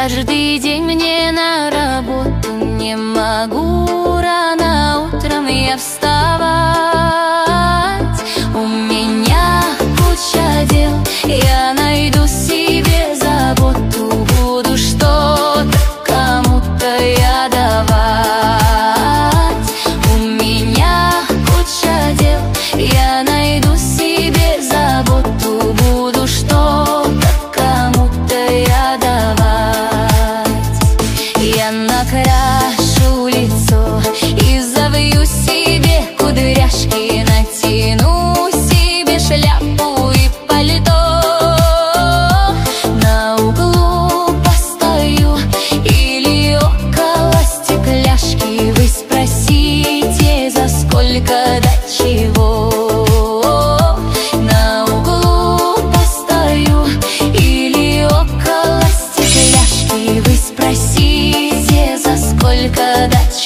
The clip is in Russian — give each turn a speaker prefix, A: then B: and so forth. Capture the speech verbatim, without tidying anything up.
A: каждый день мне на работу, не могу рано утром я вставать. У меня куча дел, я найду себе заботу, буду что-то кому-то я давать. У меня куча дел, я найду себе заботу, буду что-то кому-то я давать. Я накрашу лицо и завью себе кудряшки, натяну себе шляпу и пальто. На углу постою или около стекляшки, вы спросите, за сколько до чего. На углу постою или около стекляшки, вы спросите, за сколько до чего.